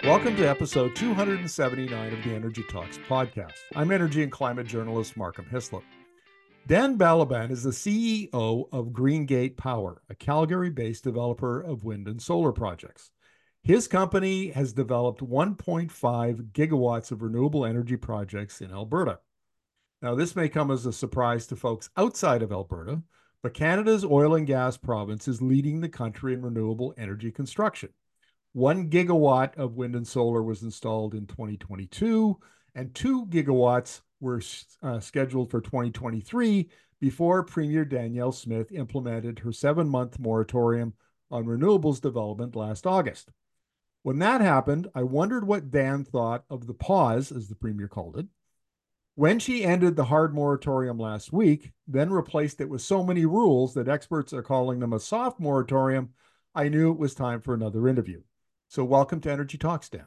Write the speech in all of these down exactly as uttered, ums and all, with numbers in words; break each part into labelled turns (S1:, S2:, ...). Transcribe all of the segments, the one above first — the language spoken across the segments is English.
S1: Welcome to episode two hundred seventy-nine of the Energy Talks podcast. I'm energy and climate journalist Markham Hislop. Dan Balaban is the C E O of Greengate Power, a Calgary-based developer of wind and solar projects. His company has developed one point five gigawatts of renewable energy projects in Alberta. Now, this may come as a surprise to folks outside of Alberta, but Canada's oil and gas province is leading the country in renewable energy construction. One gigawatt of wind and solar was installed in twenty twenty-two, and two gigawatts were uh, scheduled for twenty twenty-three before Premier Danielle Smith implemented her seven-month moratorium on renewables development last August. When that happened, I wondered what Dan thought of the pause, as the Premier called it. When she ended the hard moratorium last week, then replaced it with so many rules that experts are calling them a soft moratorium, I knew it was time for another interview. So welcome to Energy Talks, Dan.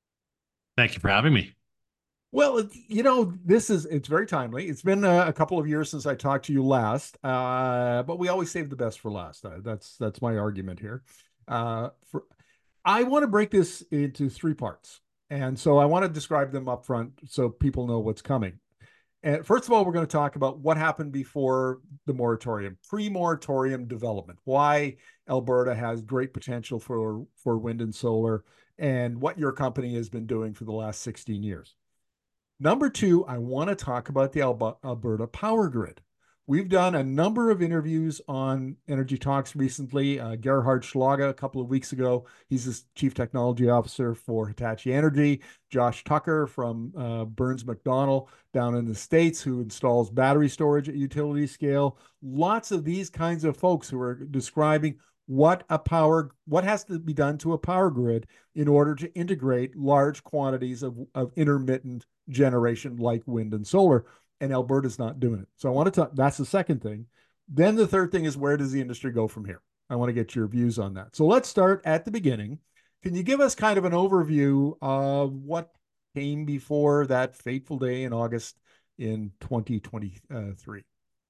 S2: Thank you for having me.
S1: Well, you know, this is, it's very timely. It's been a, a couple of years since I talked to you last, uh, but we always save the best for last. Uh, that's that's my argument here. Uh, for, I want to break this into three parts. And so I want to describe them up front so people know what's coming. And first of all, we're going to talk about what happened before the moratorium, pre-moratorium development, why Alberta has great potential for, for wind and solar, and what your company has been doing for the last sixteen years. Number two, I want to talk about the Alberta power grid. We've done a number of interviews on Energy Talks recently. Uh, Gerhard Schlager, a couple of weeks ago, he's the Chief Technology Officer for Hitachi Energy. Josh Tucker from uh, Burns McDonnell down in the States, who installs battery storage at utility scale. Lots of these kinds of folks who are describing what a power, what has to be done to a power grid in order to integrate large quantities of, of intermittent generation like wind and solar. And Alberta's not doing it. So I want to talk, that's the second thing. Then the third thing is, where does the industry go from here? I want to get your views on that. So let's start at the beginning. Can you give us kind of an overview of what came before that fateful day in August in twenty twenty-three?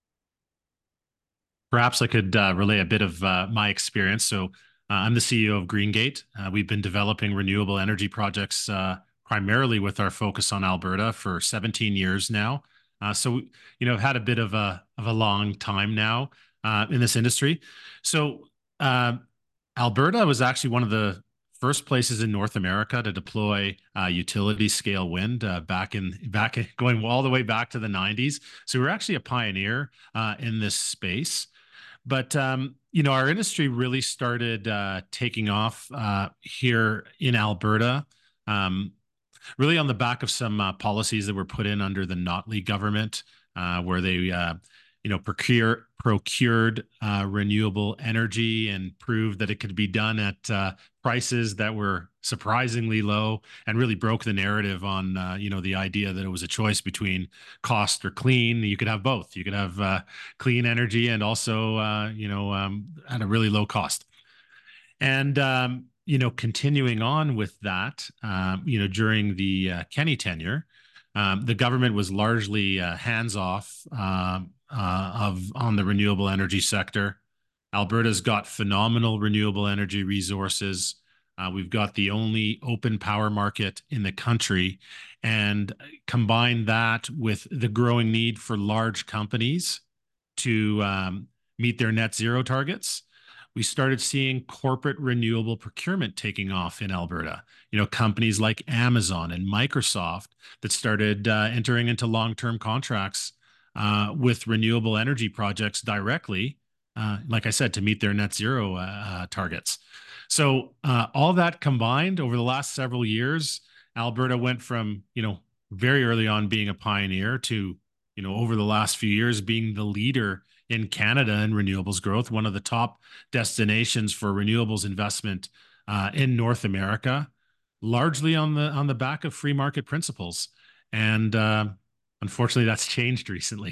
S2: Perhaps I could uh, relay a bit of uh, my experience. So uh, I'm the C E O of Greengate. Uh, we've been developing renewable energy projects uh, primarily with our focus on Alberta for seventeen years now. Uh, so, you know, I've had a bit of a of a long time now uh, in this industry. So uh, Alberta was actually one of the first places in North America to deploy uh, utility scale wind uh, back in back going all the way back to the nineties. So we're actually a pioneer uh, in this space. But um, you know, our industry really started uh, taking off uh, here in Alberta, um, really on the back of some uh, policies that were put in under the Notley government, uh, where they, uh, you know, procure procured uh, renewable energy and proved that it could be done at uh, prices that were surprisingly low, and really broke the narrative on, uh, you know, the idea that it was a choice between cost or clean. You could have both. You could have uh, clean energy and also, uh, you know, um, at a really low cost. And, um, you know, continuing on with that, um, you know, during the uh, Kenney tenure, um, the government was largely uh, hands off um, uh, of on the renewable energy sector. Alberta's got phenomenal renewable energy resources. Uh, we've got the only open power market in the country, and combine that with the growing need for large companies to um, meet their net zero targets. We started seeing corporate renewable procurement taking off in Alberta. You know, companies like Amazon and Microsoft that started uh, entering into long-term contracts uh, with renewable energy projects directly, uh, like I said, to meet their net zero uh, targets. So uh, all that combined over the last several years, Alberta went from, you know, very early on being a pioneer to, you know, over the last few years being the leader in Canada in renewables growth, one of the top destinations for renewables investment uh, in North America, largely on the on the back of free market principles. And uh, unfortunately, that's changed recently.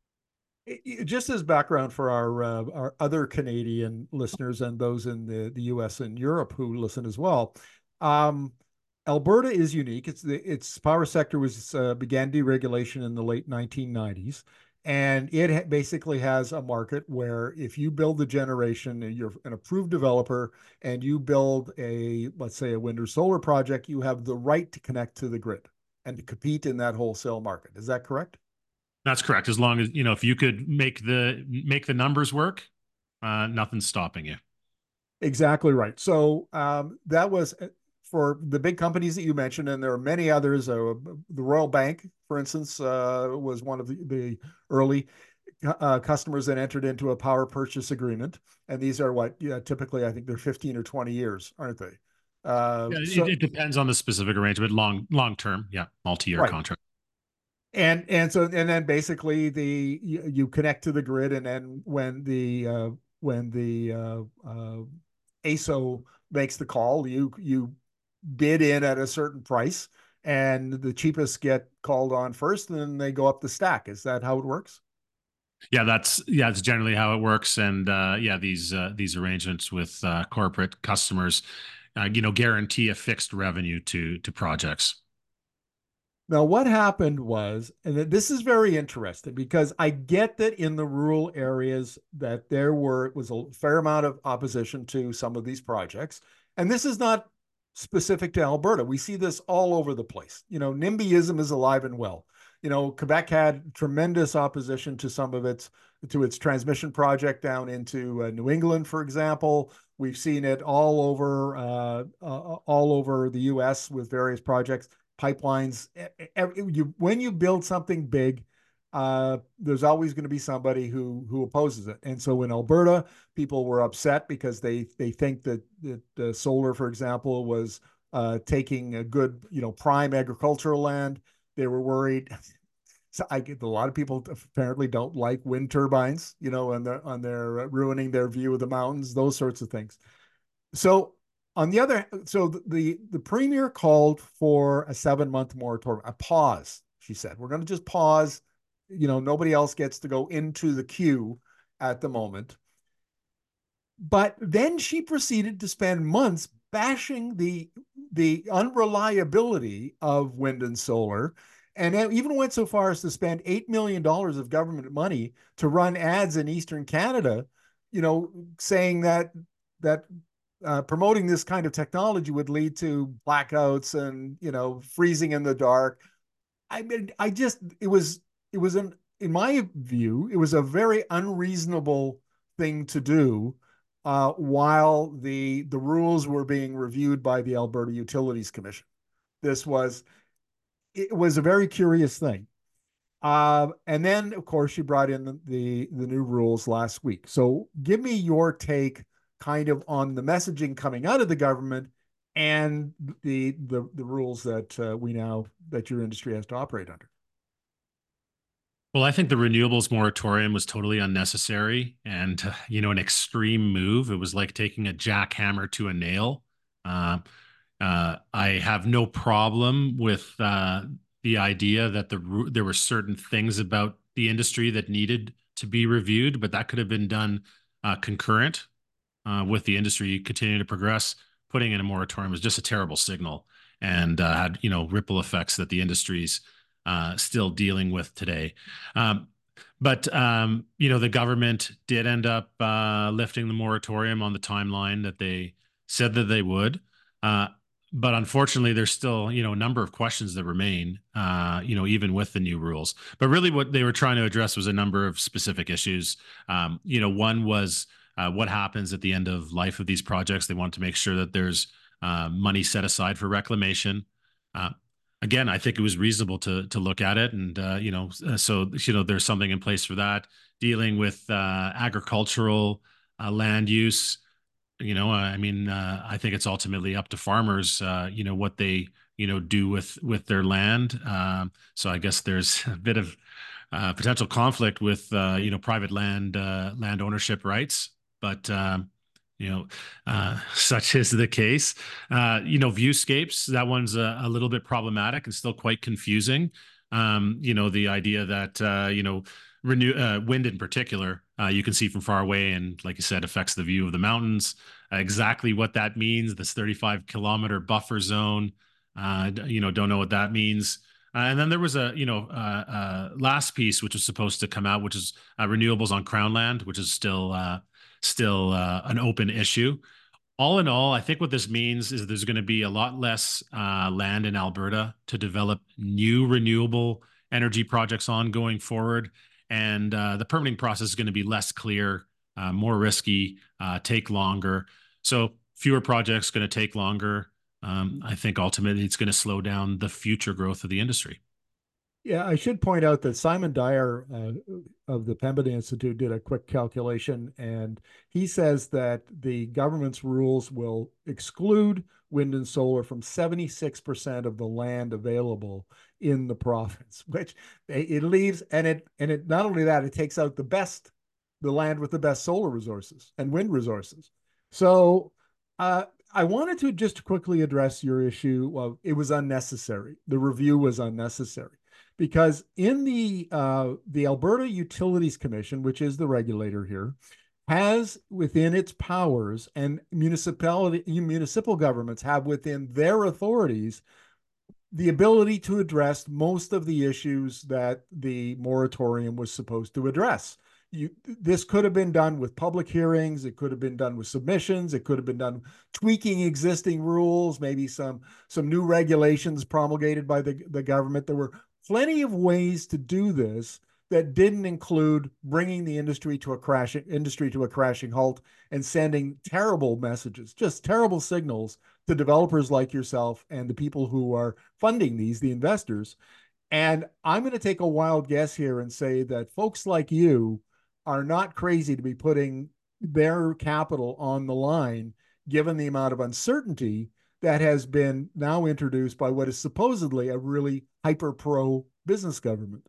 S1: Just as background for our uh, our other Canadian listeners and those in the, the U S and Europe who listen as well, um, Alberta is unique. It's the its power sector was uh, began deregulation in the late nineteen nineties, And it basically has a market where if you build the generation and you're an approved developer and you build a, let's say, a wind or solar project, you have the right to connect to the grid and to compete in that wholesale market. Is that correct?
S2: That's correct. As long as, you know, if you could make the make the numbers work, uh, nothing's stopping you.
S1: Exactly right. So um, that was for the big companies that you mentioned, and there are many others. Uh, the Royal Bank, for instance, uh, was one of the, the early uh, customers that entered into a power purchase agreement. And these are what, yeah, typically, I think they're fifteen or twenty years, aren't they? Uh,
S2: Yeah, it,
S1: so,
S2: it depends on the specific arrangement. Long long term, yeah, multi-year
S1: right.
S2: contract.
S1: And and so and then basically the you, you connect to the grid, and then when the uh, when the uh, uh, A S O makes the call, you you bid in at a certain price, and the cheapest get called on first, and then they go up the stack. Is that how it works?
S2: Yeah, that's yeah, it's generally how it works. And uh, yeah, these uh, these arrangements with uh, corporate customers, uh, you know, guarantee a fixed revenue to to projects.
S1: Now, what happened was, and this is very interesting because I get that in the rural areas that there were was a fair amount of opposition to some of these projects, and this is not specific to Alberta. We see this all over the place. You know, NIMBYism is alive and well. You know, Quebec had tremendous opposition to some of its to its transmission project down into uh, New England, for example. We've seen it all over uh, uh, all over the U S with various projects, pipelines. You, when you build something big, uh, there's always going to be somebody who who opposes it. And so in Alberta, people were upset because they they think that that uh, solar, for example, was uh, taking a good, you know, prime agricultural land. They were worried. So I get a lot of people apparently don't like wind turbines, you know, and they're on their uh, ruining their view of the mountains, those sorts of things. So on the other, so the the premier called for a seven month moratorium, a pause. She said, "We're going to just pause. You know, nobody else gets to go into the queue at the moment." But then she proceeded to spend months bashing the the unreliability of wind and solar, and even went so far as to spend eight million dollars of government money to run ads in Eastern Canada, you know, saying that that uh, promoting this kind of technology would lead to blackouts and, you know, freezing in the dark. I mean, I just it was it was an in my view, it was a very unreasonable thing to do uh, while the the rules were being reviewed by the Alberta Utilities Commission. This was it was a very curious thing. Uh, and then, of course, she brought in the, the the new rules last week. So, give me your take, kind of, on the messaging coming out of the government and the the the rules that uh, we now that your industry has to operate under.
S2: Well, I think the renewables moratorium was totally unnecessary and, uh, you know, an extreme move. It was like taking a jackhammer to a nail. Uh, uh, I have no problem with uh, the idea that the there were certain things about the industry that needed to be reviewed, but that could have been done uh, concurrent uh, with the industry continuing to progress. Putting in a moratorium was just a terrible signal and uh, had, you know, ripple effects that the industry's uh, still dealing with today. Um, but um, you know, the government did end up uh, lifting the moratorium on the timeline that they said that they would. Uh, but unfortunately, there's still, you know, a number of questions that remain, uh, you know, even with the new rules. But really, what they were trying to address was a number of specific issues. Um, you know, one was uh, what happens at the end of life of these projects. They want to make sure that there's uh, money set aside for reclamation. Uh, Again, I think it was reasonable to to look at it, and uh, you know, so you know, there's something in place for that. Dealing with uh, agricultural uh, land use, you know, I mean, uh, I think it's ultimately up to farmers, uh, you know, what they you know do with with their land. Um, so I guess there's a bit of uh, potential conflict with uh, you know private land uh, land ownership rights, but um, you know, uh, such is the case. Uh, you know, viewscapes, that one's a, a little bit problematic and still quite confusing. Um, you know, the idea that, uh, you know, renew uh, wind in particular, uh, you can see from far away and, like you said, affects the view of the mountains. Uh, exactly what that means, this thirty-five kilometer buffer zone, uh, you know, don't know what that means. Uh, and then there was a, you know, uh, uh, last piece which was supposed to come out, which is uh, renewables on Crown land, which is still uh, still uh, an open issue. All in all, I think what this means is there's going to be a lot less uh, land in Alberta to develop new renewable energy projects on going forward, and uh, the permitting process is going to be less clear, uh, more risky, uh, take longer. So fewer projects going to take longer. Um, I think ultimately it's going to slow down the future growth of the industry.
S1: Yeah, I should point out that Simon Dyer uh, of the Pembina Institute did a quick calculation, and he says that the government's rules will exclude wind and solar from seventy-six percent of the land available in the province, which it leaves, and it and it not only that, it takes out the best, the land with the best solar resources and wind resources. So uh, I wanted to just quickly address your issue of it was unnecessary. The review was unnecessary because in the uh, the Alberta Utilities Commission, which is the regulator here, has within its powers, and municipality municipal governments have within their authorities the ability to address most of the issues that the moratorium was supposed to address. You, this could have been done with public hearings. It could have been done with submissions. It could have been done tweaking existing rules, maybe some some new regulations promulgated by the, the government. There were plenty of ways to do this that didn't include bringing the industry to a crashing industry to a crashing halt and sending terrible messages, just terrible signals to developers like yourself and the people who are funding these, the investors. And I'm going to take a wild guess here and say that folks like you are not crazy to be putting their capital on the line, given the amount of uncertainty that has been now introduced by what is supposedly a really hyper pro business government.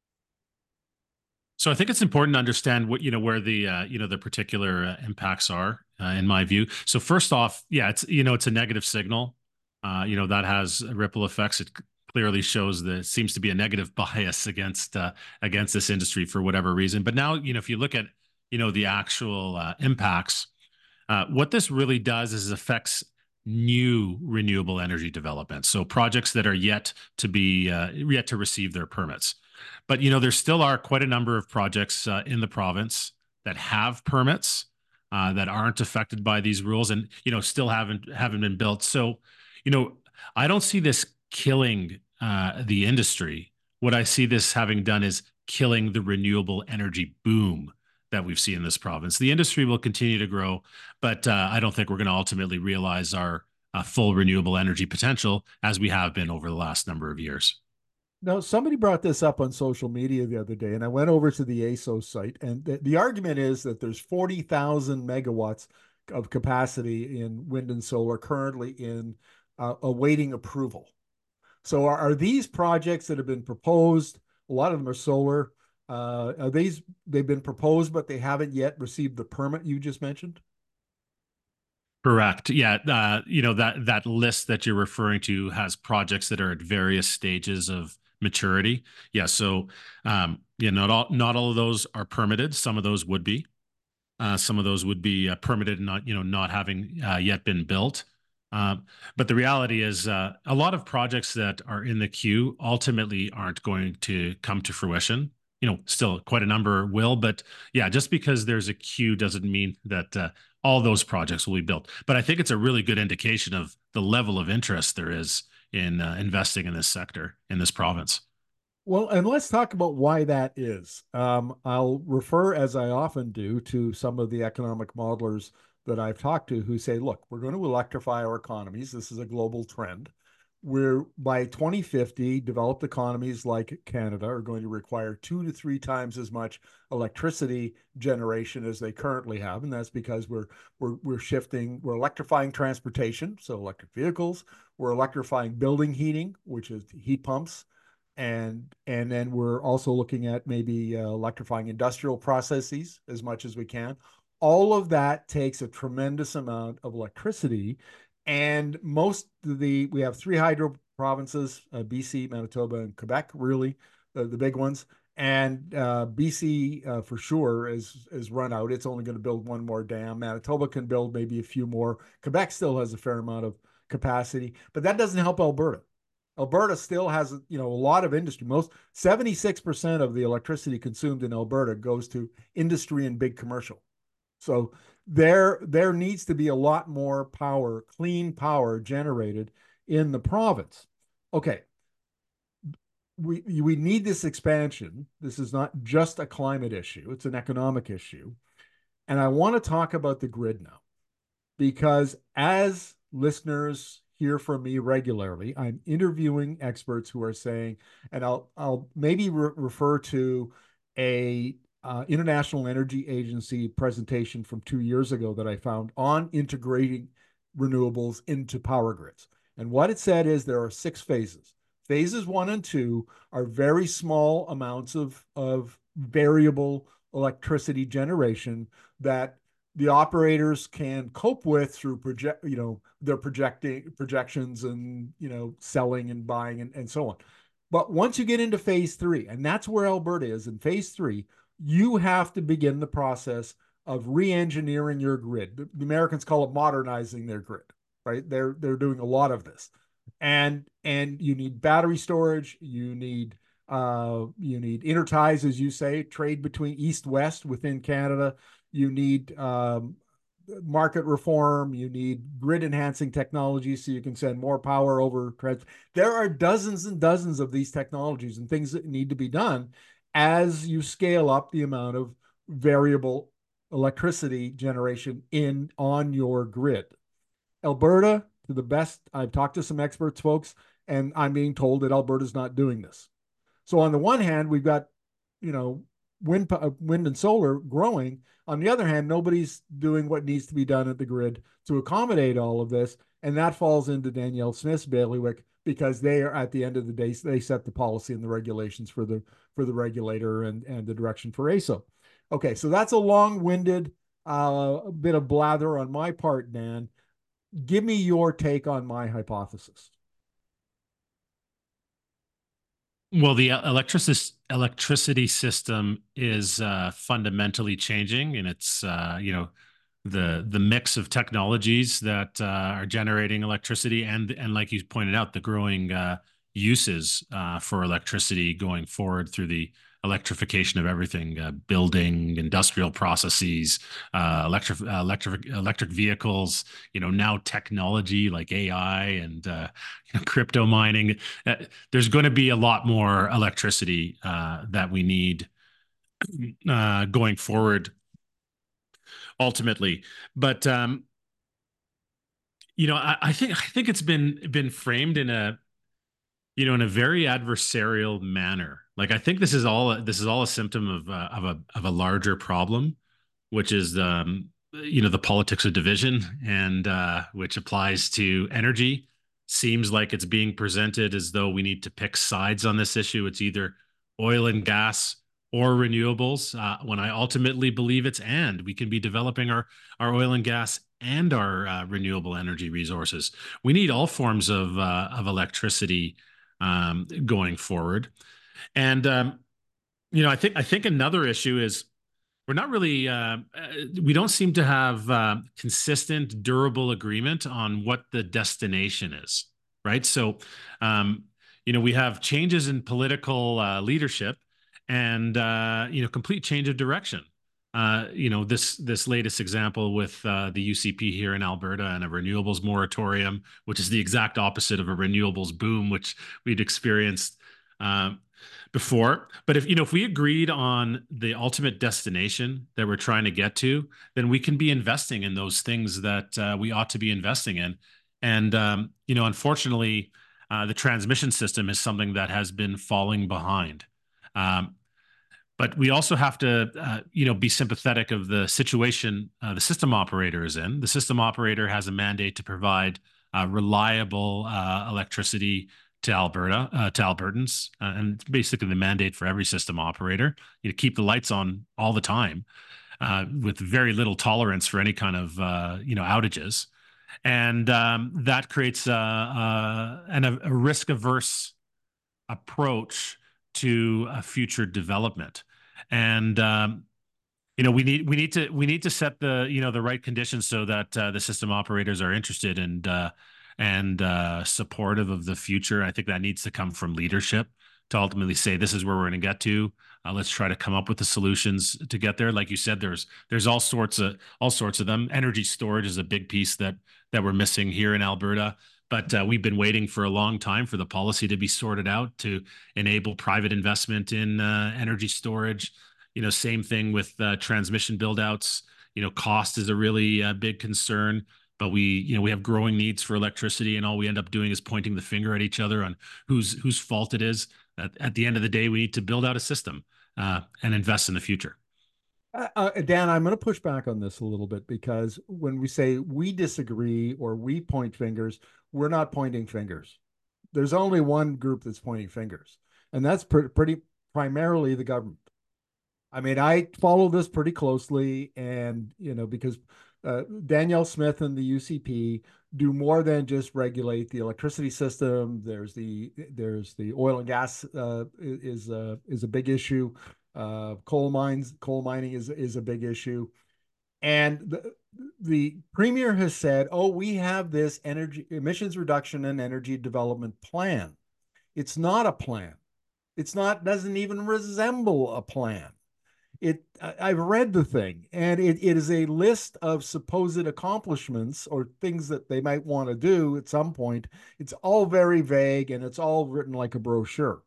S2: So I think it's important to understand what, you know, where the uh, you know the particular uh, impacts are, uh, in my view. So first off, yeah, it's you know it's a negative signal. Uh, you know that has ripple effects. It clearly shows that it seems to be a negative bias against uh, against this industry for whatever reason. But now, you know, if you look at you know the actual uh, impacts, uh, what this really does is affects new renewable energy development. So projects that are yet to be uh, yet to receive their permits. But you know, there still are quite a number of projects uh, in the province that have permits uh, that aren't affected by these rules, and you know, still haven't haven't been built. So, you know, I don't see this killing uh, the industry. What I see this having done is killing the renewable energy boom that we've seen in this province. The industry will continue to grow, but uh, I don't think we're going to ultimately realize our uh, full renewable energy potential as we have been over the last number of years.
S1: Now, somebody brought this up on social media the other day, and I went over to the A S O site, and the, the argument is that there's forty thousand megawatts of capacity in wind and solar currently in uh, awaiting approval. So are, are these projects that have been proposed, a lot of them are solar, uh, are these, they've been proposed, but they haven't yet received the permit you just mentioned?
S2: Correct. Yeah. Uh, you know, that that list that you're referring to has projects that are at various stages of maturity. Yeah. So, um, yeah, not all not all of those are permitted. Some of those would be. Uh, some of those would be uh, permitted and not, you know, not having uh, yet been built. Um, but the reality is, uh, a lot of projects that are in the queue ultimately aren't going to come to fruition. You know, still quite a number will, but yeah, just because there's a queue doesn't mean that uh, all those projects will be built. But I think it's a really good indication of the level of interest there is in uh, investing in this sector in this province.
S1: Well, and let's talk about why that is. Um, I'll refer, as I often do, to some of the economic modelers that I've talked to who say, look, we're going to electrify our economies. This is a global trend. We're by twenty fifty, developed economies like Canada are going to require two to three times as much electricity generation as they currently have, and that's because we're we're we're shifting, we're electrifying transportation, so electric vehicles, we're electrifying building heating, which is heat pumps, and and then we're also looking at maybe uh, electrifying industrial processes as much as we can. All of that takes a tremendous amount of electricity, and most of the we have three hydro provinces: uh, B C, Manitoba, and Quebec. Really, uh, the big ones. And uh, B C uh, for sure is is run out. It's only going to build one more dam. Manitoba can build maybe a few more. Quebec still has a fair amount of capacity, but that doesn't help Alberta. Alberta still has, you know, a lot of industry. Most seventy-six percent of the electricity consumed in Alberta goes to industry and big commercial. So there, there needs to be a lot more power, clean power generated in the province. Okay, we we need this expansion. This is not just a climate issue; it's an economic issue. And I want to talk about the grid now, because as listeners hear from me regularly, I'm interviewing experts who are saying, and I'll I'll maybe re- refer to a uh, International Energy Agency presentation from two years ago that I found on integrating renewables into power grids. And what it said is there are six phases. Phases one and two are very small amounts of, of variable electricity generation that the operators can cope with through project, you know, their projecting projections and, you know, selling and buying and, and so on. But once you get into phase three, and that's where Alberta is in phase three, you have to begin the process of re-engineering your grid. The, the Americans call it modernizing their grid, right? They're they're doing a lot of this. And and you need battery storage, you need uh, you need interties, as you say, trade between east west within Canada. You need um, market reform. You need grid enhancing technology so you can send more power over. There are dozens and dozens of these technologies and things that need to be done as you scale up the amount of variable electricity generation in on your grid. Alberta, to the best, I've talked to some experts, folks, and I'm being told that Alberta's not doing this. So on the one hand, we've got, you know, wind, wind and solar growing. On the other hand, nobody's doing what needs to be done at the grid to accommodate all of this. And that falls into Danielle Smith's bailiwick because they are, at the end of the day, they set the policy and the regulations for the for the regulator and, and the direction for A S O. Okay, so that's a long-winded uh, bit of blather on my part, Dan. Give me your take on my hypothesis.
S2: Well, the electricity electricity system is uh, fundamentally changing, and it's uh, you know the the mix of technologies that uh, are generating electricity, and and like you pointed out, the growing uh, uses uh, for electricity going forward through the electrification of everything, uh, building, industrial processes, uh, electric, uh, electric, electric vehicles, you know, now technology like A I and uh, you know, crypto mining. Uh, there's going to be a lot more electricity uh, that we need uh, going forward ultimately. But, um, you know, I, I think, I think it's been, been framed in a, you know, in a very adversarial manner. Like I think this is all this is all a symptom of uh, of a of a larger problem, which is um, you know the politics of division, and uh, which applies to energy. Seems like it's being presented as though we need to pick sides on this issue. It's either oil and gas or renewables. Uh, when I ultimately believe it's and we can be developing our our oil and gas and our uh, renewable energy resources. We need all forms of uh, of electricity um, going forward. And um, you know, I think I think another issue is we're not really uh, we don't seem to have uh, consistent, durable agreement on what the destination is, right? So, um, you know, we have changes in political uh, leadership, and uh, you know, complete change of direction. Uh, you know, this this latest example with uh, the U C P here in Alberta and a renewables moratorium, which is the exact opposite of a renewables boom, which we'd experienced uh, before. But if you know, if we agreed on the ultimate destination that we're trying to get to, then we can be investing in those things that uh, we ought to be investing in. And um, you know, unfortunately, uh, the transmission system is something that has been falling behind. Um, but we also have to, uh, you know, be sympathetic of the situation uh, the system operator is in. The system operator has a mandate to provide uh, reliable uh, electricity to Alberta, uh, to Albertans, uh, and it's basically the mandate for every system operator. You know, keep the lights on all the time, uh, with very little tolerance for any kind of uh, you know outages, and um, that creates a, a, an, a risk-averse approach to a future development. And um, you know, we need we need to we need to set the you know the right conditions so that uh, the system operators are interested in uh, and uh, supportive of the future. I think that needs to come from leadership to ultimately say this is where we're going to get to. Uh, let's try to come up with the solutions to get there. Like you said, there's there's all sorts of all sorts of them. Energy storage is a big piece that that we're missing here in Alberta. But uh, we've been waiting for a long time for the policy to be sorted out to enable private investment in uh, energy storage. You know, same thing with uh, transmission buildouts. You know, cost is a really uh, big concern, but we, you know, we have growing needs for electricity, and all we end up doing is pointing the finger at each other on whose whose fault it is. At, at the end of the day, we need to build out a system uh, and invest in the future.
S1: Uh, uh, Dan, I'm going to push back on this a little bit because when we say we disagree or we point fingers, we're not pointing fingers. There's only one group that's pointing fingers, and that's pr pretty primarily the government. I mean, I follow this pretty closely, and you know, because uh, Danielle Smith and the U C P do more than just regulate the electricity system. There's the there's the oil and gas uh, is uh, is a big issue. Uh, coal mines, coal mining is is a big issue, and the the premier has said, "Oh, we have this energy emissions reduction and energy development plan." It's not a plan. It's not doesn't even resemble a plan. It I've read the thing, and it, it is a list of supposed accomplishments or things that they might want to do at some point. It's all very vague, and it's all written like a brochure.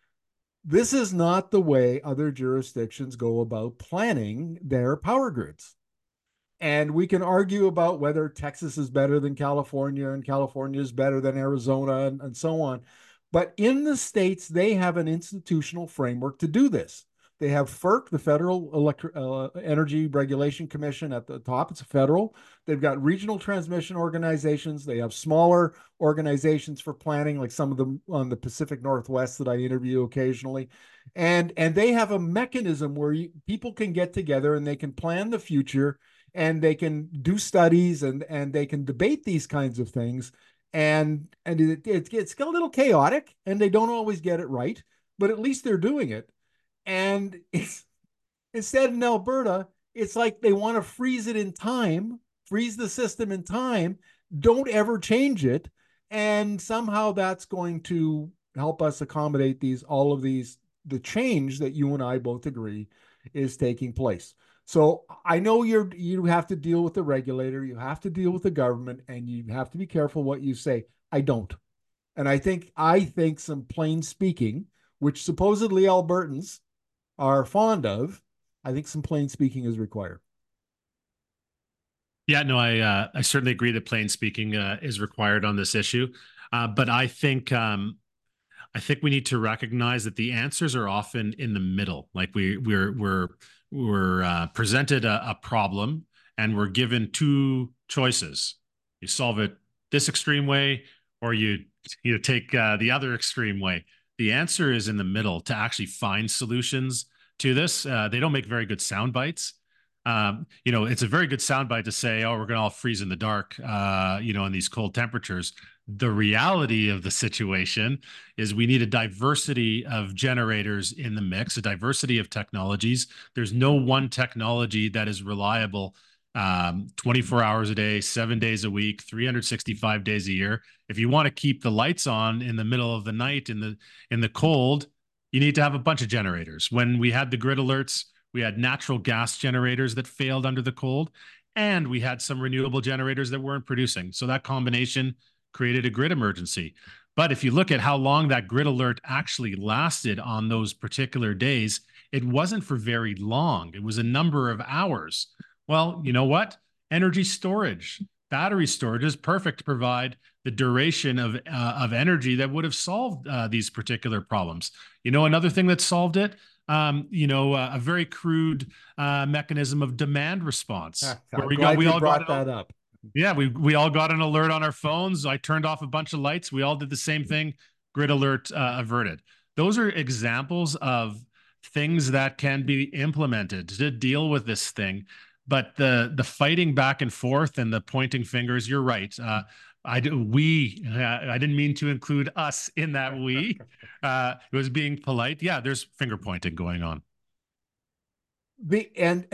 S1: This is not the way other jurisdictions go about planning their power grids. And we can argue about whether Texas is better than California and California is better than Arizona and, and so on. But in the states, they have an institutional framework to do this. They have FERC, the Federal Electric uh, Energy Regulation Commission at the top. It's federal. They've got regional transmission organizations. They have smaller organizations for planning, like some of them on the Pacific Northwest that I interview occasionally. And, and they have a mechanism where you, people can get together and they can plan the future, and they can do studies, and, and they can debate these kinds of things. And, and it, it, it's a little chaotic, and they don't always get it right, but at least they're doing it. And it's, instead in Alberta, it's like they want to freeze it in time, freeze the system in time, don't ever change it. And somehow that's going to help us accommodate these, all of these, the change that you and I both agree is taking place. So I know you're, you have to deal with the regulator, you have to deal with the government, and you have to be careful what you say. I don't. And I think, I think some plain speaking, which supposedly Albertans are fond of, I think some plain speaking is required.
S2: Yeah, no, I uh, I certainly agree that plain speaking uh, is required on this issue, uh, but I think um, I think we need to recognize that the answers are often in the middle. Like we we're we're we're uh, presented a, a problem, and we're given two choices: you solve it this extreme way, or you you take uh, the other extreme way. The answer is in the middle to actually find solutions to this. Uh, they don't make very good sound bites. Um, you know, it's a very good soundbite to say, "Oh, we're going to all freeze in the dark," uh, you know, in these cold temperatures. The reality of the situation is we need a diversity of generators in the mix, a diversity of technologies. There's no one technology that is reliable um, twenty-four hours a day, seven days a week, three hundred sixty-five days a year. If you want to keep the lights on in the middle of the night in the in the cold, you need to have a bunch of generators. When we had the grid alerts, we had natural gas generators that failed under the cold, and we had some renewable generators that weren't producing. So that combination created a grid emergency. But if you look at how long that grid alert actually lasted on those particular days, it wasn't for very long. It was a number of hours. Well, you know what? Energy storage, battery storage is perfect to provide the duration of, uh, of energy that would have solved uh, these particular problems. You know, another thing that solved it, Um, you know, uh, a very crude uh, mechanism of demand response.
S1: I'm
S2: Where we
S1: glad
S2: got, we
S1: you
S2: all
S1: brought
S2: got
S1: that up.
S2: Yeah, we we all got an alert on our phones. I turned off a bunch of lights. We all did the same thing. Grid alert uh, averted. Those are examples of things that can be implemented to deal with this thing. But the the fighting back and forth and the pointing fingers, you're right. Uh, I do, we, uh, I didn't mean to include us in that we. Uh, it was being polite. Yeah, there's finger pointing going on.
S1: The and and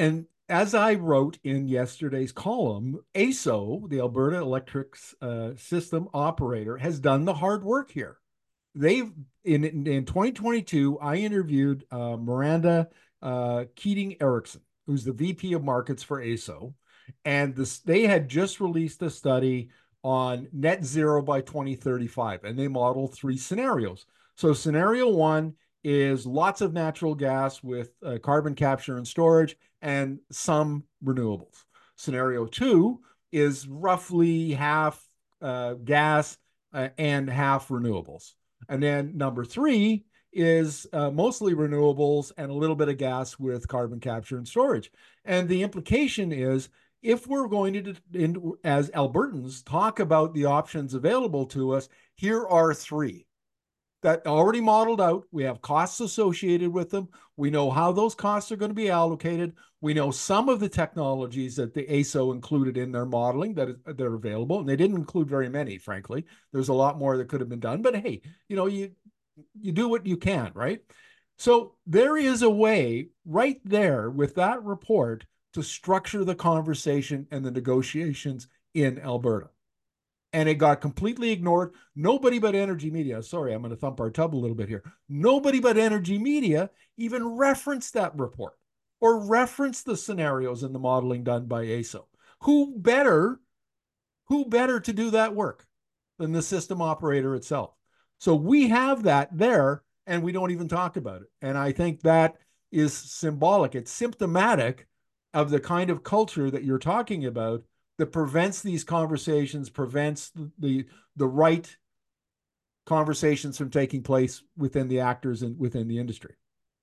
S1: as I wrote in yesterday's column, A S O, the Alberta Electric uh, System Operator, has done the hard work here. They've in in twenty twenty-two, I interviewed uh, Miranda uh, Keating Erickson, who's the V P of Markets for A S O, and this they had just released a study on net zero by twenty thirty-five, and they modeled three scenarios. So scenario one is lots of natural gas with uh, carbon capture and storage and some renewables. Scenario two is roughly half uh, gas uh, and half renewables. And then number three is uh, mostly renewables and a little bit of gas with carbon capture and storage. And the implication is if we're going to, in, as Albertans, talk about the options available to us, here are three that already modeled out. We have costs associated with them. We know how those costs are going to be allocated. We know some of the technologies that the A S O included in their modeling that they're available, and they didn't include very many, frankly. There's a lot more that could have been done, but hey, you know, you you do what you can, right? So there is a way right there with that report to structure the conversation and the negotiations in Alberta. And it got completely ignored. Nobody but Energy Media, sorry, I'm going to thump our tub a little bit here. Nobody but Energy Media even referenced that report or referenced the scenarios in the modeling done by A S O. Who better, who better to do that work than the system operator itself? So we have that there, and we don't even talk about it. And I think that is symbolic. It's symptomatic of the kind of culture that you're talking about that prevents these conversations, prevents the the right conversations from taking place within the actors and within the industry.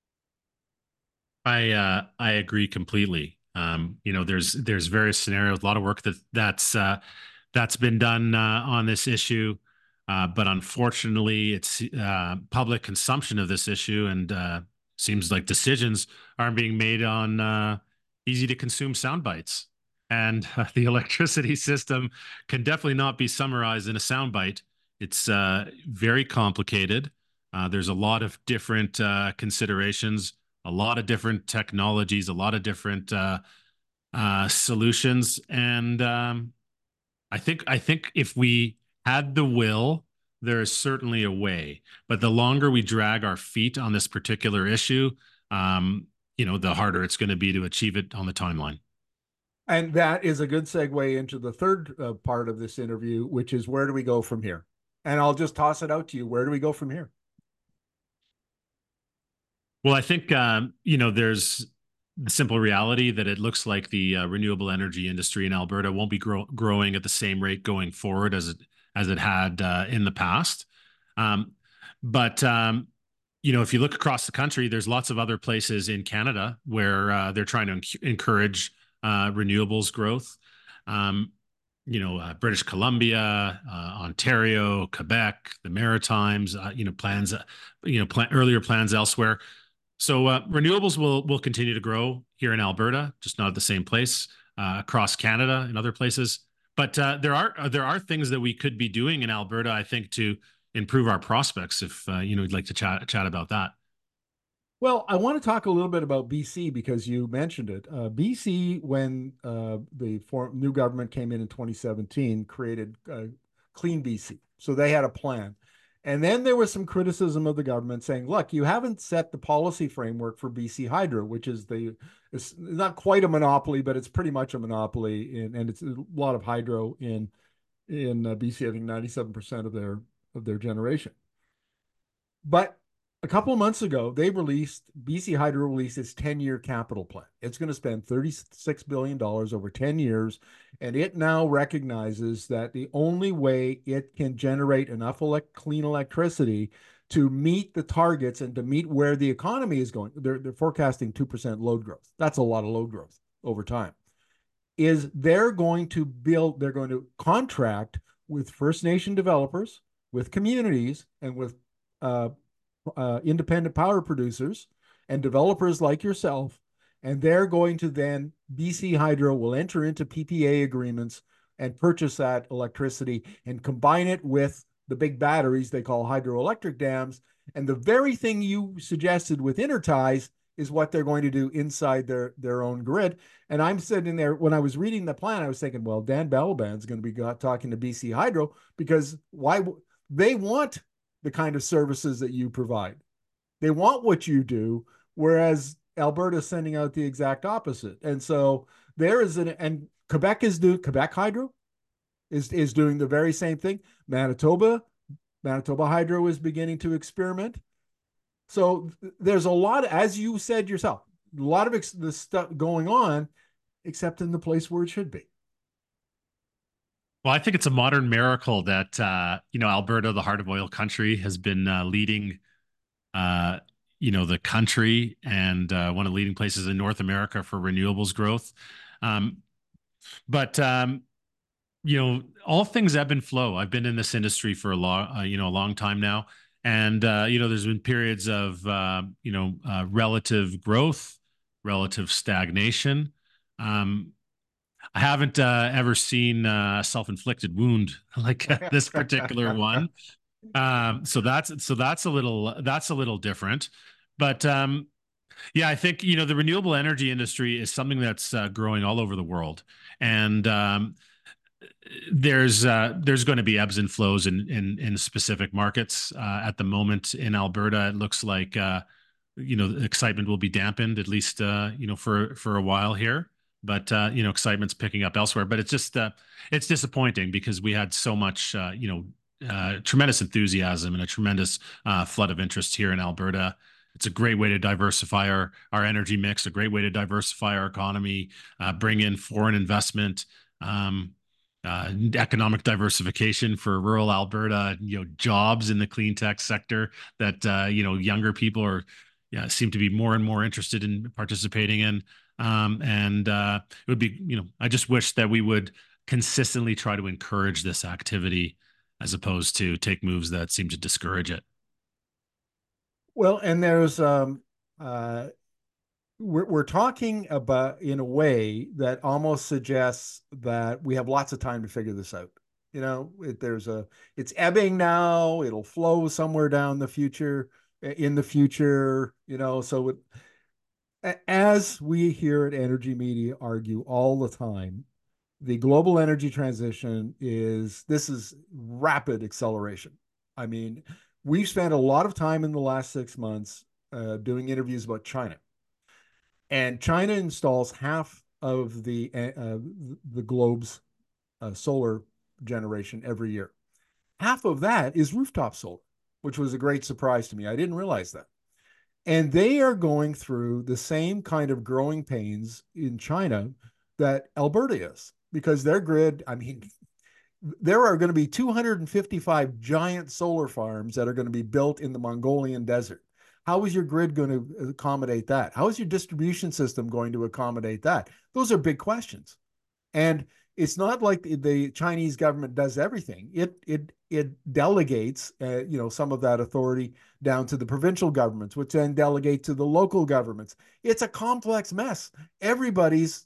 S2: I uh, I agree completely. Um, you know, there's there's various scenarios, a lot of work that that's uh, that's been done uh, on this issue, uh, but unfortunately, it's uh, public consumption of this issue, and uh, seems like decisions aren't being made on uh, easy to consume sound bites. And uh, the electricity system can definitely not be summarized in a soundbite. It's uh, very complicated. Uh, there's a lot of different uh, considerations, a lot of different technologies, a lot of different uh, uh, solutions, and um, I think I think if we had the will, there is certainly a way. But the longer we drag our feet on this particular issue, um, you know, the harder it's going to be to achieve it on the timeline.
S1: And that is a good segue into the third uh, part of this interview, which is where do we go from here? And I'll just toss it out to you. Where do we go from here?
S2: Well, I think, um, you know, there's the simple reality that it looks like the uh, renewable energy industry in Alberta won't be grow- growing at the same rate going forward as it as it had uh, in the past. Um, but um, you know, if you look across the country, there's lots of other places in Canada where uh, they're trying to enc- encourage uh, renewables growth. Um, you know, uh, British Columbia, uh, Ontario, Quebec, the Maritimes. Uh, you know, plans. Uh, you know, plan- earlier plans elsewhere. So uh, renewables will will continue to grow here in Alberta, just not at the same place uh, across Canada and other places. But uh, there are uh, there are things that we could be doing in Alberta, I think, to improve our prospects. If uh, you know, you'd like to chat chat about that.
S1: Well, I want to talk a little bit about B C because you mentioned it. Uh, B C, when uh, the form, new government came in in twenty seventeen, created uh, Clean B C. So they had a plan. And then there was some criticism of the government saying, look, you haven't set the policy framework for B C Hydro, which is the, it's not quite a monopoly, but it's pretty much a monopoly. In, and it's a lot of hydro in, in uh, B C, I think ninety-seven percent of their, of their generation. But a couple of months ago, they released, B C Hydro released its ten-year capital plan. It's going to spend thirty-six billion dollars over ten years, and it now recognizes that the only way it can generate enough elect clean electricity to meet the targets and to meet where the economy is going, they're, they're forecasting two percent load growth. That's a lot of load growth over time. Is they're going to build, they're going to contract with First Nation developers, with communities, and with uh, uh, independent power producers and developers like yourself, and they're going to then, B C Hydro will enter into P P A agreements and purchase that electricity and combine it with the big batteries they call hydroelectric dams. And the very thing you suggested with Interties is what they're going to do inside their their own grid. And I'm sitting there when I was reading the plan, I was thinking, well, Dan Balaban's going to be got, talking to B C Hydro because why they want the kind of services that you provide. They want what you do, whereas Alberta's sending out the exact opposite. And so there is an and Quebec is doing Quebec Hydro is is doing the very same thing. Manitoba, Manitoba Hydro is beginning to experiment. So there's a lot, as you said yourself, a lot of ex- the stuff going on, except in the place where it should be.
S2: Well, I think it's a modern miracle that uh, you know Alberta, the heart of oil country, has been uh, leading uh, you know the country and uh, one of the leading places in North America for renewables growth. Um, but um, you know, all things ebb and flow. I've been in this industry for a long, uh, you know, a long time now, and uh, you know, there's been periods of uh, you know uh, relative growth, relative stagnation. Um, I haven't uh, ever seen uh, a self-inflicted wound like uh, this particular one. Um, so that's so that's a little that's a little different, but um, yeah, I think you know the renewable energy industry is something that's uh, growing all over the world, and um, there's uh, there's going to be ebbs and flows in in, in specific markets. Uh, at the moment in Alberta, it looks like uh, you know the excitement will be dampened at least uh, you know for for a while here. But uh, you know excitement's picking up elsewhere. But it's just uh, it's disappointing because we had so much uh, you know uh, tremendous enthusiasm and a tremendous uh, flood of interest here in Alberta. It's a great way to diversify our, our energy mix, a great way to diversify our economy, uh, bring in foreign investment. Um, uh, economic diversification for rural Alberta, you know, jobs in the clean tech sector that uh, you know younger people are, yeah, seem to be more and more interested in participating in. Um, and uh, it would be, you know, I just wish that we would consistently try to encourage this activity as opposed to take moves that seem to discourage it.
S1: Well, and there's um, uh, we're, we're talking about in a way that almost suggests that we have lots of time to figure this out. You know, it, there's a it's ebbing now. It'll flow somewhere down the future in the future. You know, so it, as we here at Energy Media argue all the time, the global energy transition is this is rapid acceleration. I mean, we've spent a lot of time in the last six months uh, doing interviews about China, and China installs half of the uh, the globe's uh, solar generation every year. Half of that is rooftop solar, which was a great surprise to me. I didn't realize that. And they are going through the same kind of growing pains in China that Alberta is, because their grid, I mean, there are going to be two hundred fifty-five giant solar farms that are going to be built in the Mongolian desert. How is your grid going to accommodate that? How is your distribution system going to accommodate that? Those are big questions. And it's not like the Chinese government does everything. It it it delegates, uh, you know, some of that authority down to the provincial governments, which then delegate to the local governments. It's a complex mess. Everybody's,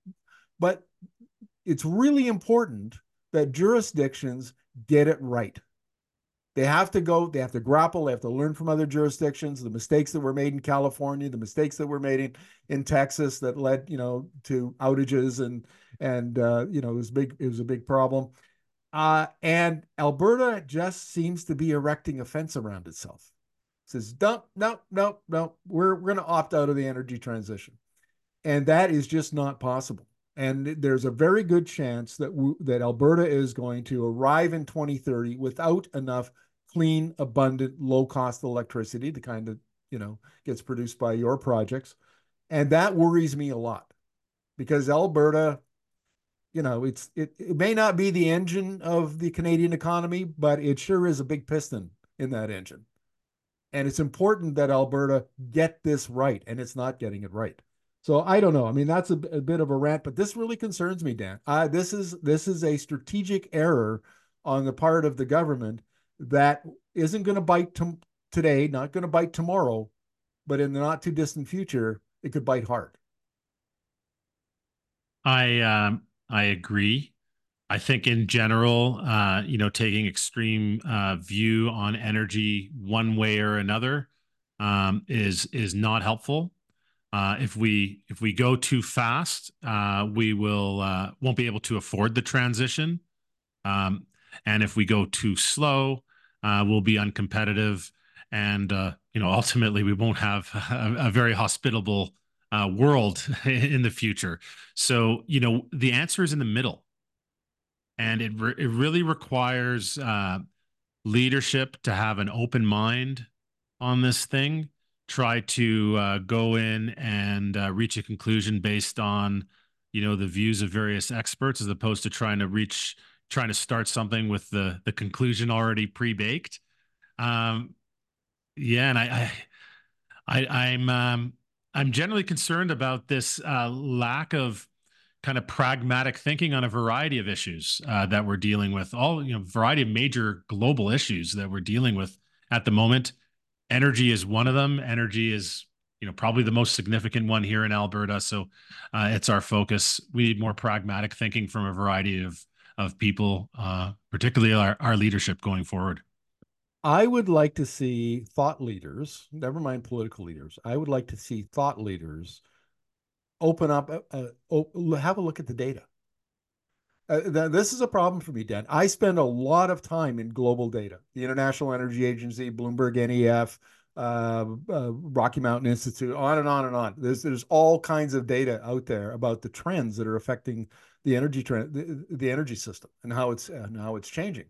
S1: but it's really important that jurisdictions get it right. They have to go, they have to grapple, they have to learn from other jurisdictions, the mistakes that were made in California, the mistakes that were made in, in Texas that led, you know, to outages and, and, uh, you know, it was big, it was a big problem. Uh, and Alberta just seems to be erecting a fence around itself. It says, no, no, no, no, we're, we're going to opt out of the energy transition. And that is just not possible. And there's a very good chance that w- that Alberta is going to arrive in twenty thirty without enough clean, abundant, low-cost electricity, the kind that, you know, gets produced by your projects. And that worries me a lot because Alberta, you know, it's it, it may not be the engine of the Canadian economy, but it sure is a big piston in that engine. And it's important that Alberta get this right, and it's not getting it right. So I don't know. I mean, that's a, a bit of a rant, but this really concerns me, Dan. Uh, this is this is a strategic error on the part of the government that isn't going to bite to, today, not going to bite tomorrow, but in the not too distant future, it could bite hard.
S2: I um, I agree. I think in general, uh, you know, taking extreme uh, view on energy one way or another um, is is not helpful. Uh, if we if we go too fast, uh, we will uh, won't be able to afford the transition. Um, and if we go too slow, uh, we'll be uncompetitive, and uh, you know, ultimately, we won't have a, a very hospitable uh, world in the future. So, you know, the answer is in the middle, and it re- it really requires uh, leadership to have an open mind on this thing. Try to uh, go in and uh, reach a conclusion based on, you know, the views of various experts, as opposed to trying to reach trying to start something with the the conclusion already pre-baked. Um, yeah, and I, I, I I'm um, I'm generally concerned about this uh, lack of kind of pragmatic thinking on a variety of issues uh, that we're dealing with. All you know, variety of major global issues that we're dealing with at the moment. Energy is one of them. Energy is, you know, probably the most significant one here in Alberta. So uh, it's our focus. We need more pragmatic thinking from a variety of of people, uh, particularly our, our leadership going forward.
S1: I would like to see thought leaders, never mind political leaders. I would like to see thought leaders open up, uh, uh, have a look at the data. Uh, th- this is a problem for me, Dan. I spend a lot of time in global data, the International Energy Agency, Bloomberg N E F, uh, uh, Rocky Mountain Institute, on and on and on. There's there's all kinds of data out there about the trends that are affecting the energy trend, the, the energy system, and how it's and how it's changing.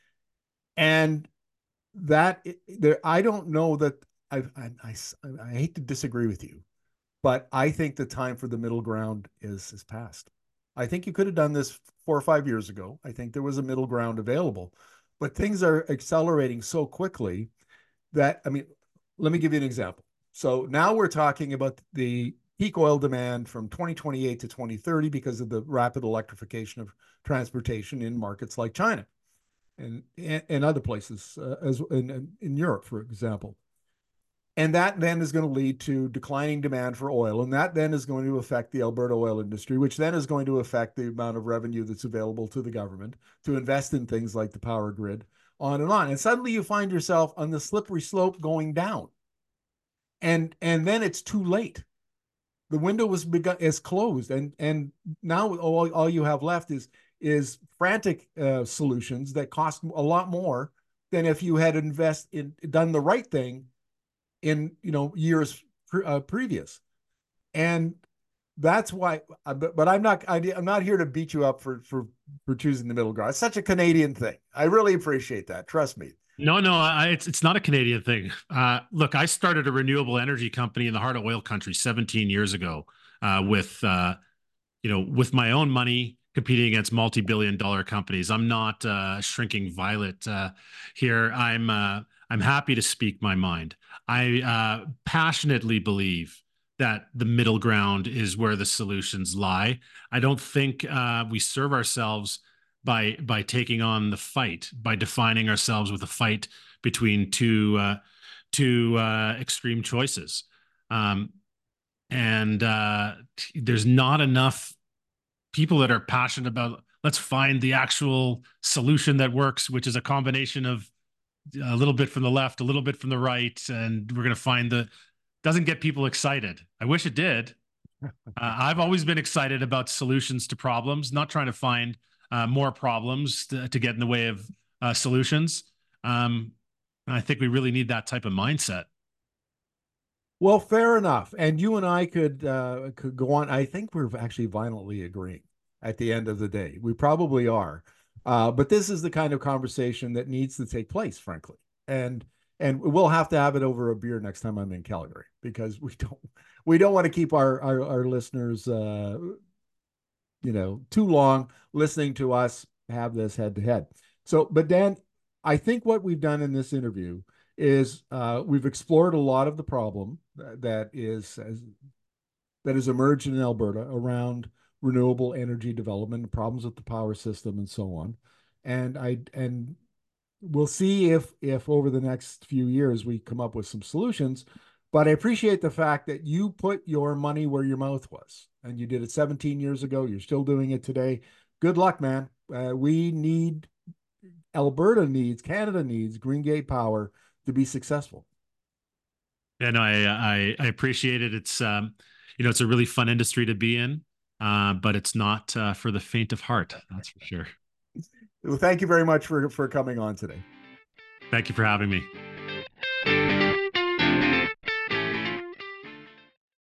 S1: And that there, I don't know that I, I I I hate to disagree with you, but I think the time for the middle ground is is past. I think you could have done this four or five years ago. I think there was a middle ground available, but things are accelerating so quickly that, I mean, let me give you an example. So now we're talking about the peak oil demand from twenty twenty-eight to twenty thirty because of the rapid electrification of transportation in markets like China and and other places, uh, as in, in Europe, for example. And that then is going to lead to declining demand for oil. And that then is going to affect the Alberta oil industry, which then is going to affect the amount of revenue that's available to the government to invest in things like the power grid, on and on. And suddenly you find yourself on the slippery slope going down. And and then it's too late. The window was begun is closed. And and now all, all you have left is is frantic uh, solutions that cost a lot more than if you had invest in done the right thing in, you know, years pre- uh, previous. And that's why, but, but I'm not, I, I'm not here to beat you up for, for, for choosing the middle ground. It's such a Canadian thing. I really appreciate that. Trust me.
S2: No, no, I, it's it's not a Canadian thing. Uh, look, I started a renewable energy company in the heart of oil country seventeen years ago uh, with uh, you know, with my own money competing against multi-billion dollar companies. I'm not uh, shrinking violet uh, here. I'm uh, I'm happy to speak my mind. I uh, passionately believe that the middle ground is where the solutions lie. I don't think uh, we serve ourselves by by taking on the fight, by defining ourselves with a fight between two uh, two uh, extreme choices. Um, and uh, there's not enough people that are passionate about, let's find the actual solution that works, which is a combination of a little bit from the left, a little bit from the right, and we're going to find the doesn't get people excited. I wish it did. Uh, I've always been excited about solutions to problems, not trying to find uh, more problems to, to, get in the way of uh, solutions. Um, I think we really need that type of mindset.
S1: Well, fair enough. And you and I could uh, could go on. I think we're actually violently agreeing at the end of the day. We probably are. Uh, but this is the kind of conversation that needs to take place, frankly. And and we'll have to have it over a beer next time I'm in Calgary because we don't we don't want to keep our our, our listeners uh, you know, too long listening to us have this head to head. So, but Dan, I think what we've done in this interview is uh, we've explored a lot of the problem that is that has emerged in Alberta around renewable energy development, problems with the power system, and so on. And I and we'll see if if over the next few years we come up with some solutions. But I appreciate the fact that you put your money where your mouth was, and you did it seventeen years ago. You're still doing it today. Good luck, man. Uh, we need Alberta needs Canada needs Greengate Power to be successful.
S2: And I, I, I appreciate it. It's, um, you know, it's a really fun industry to be in, uh, but it's not uh, for the faint of heart. That's for sure.
S1: Well, thank you very much for for coming on today.
S2: Thank you for having me.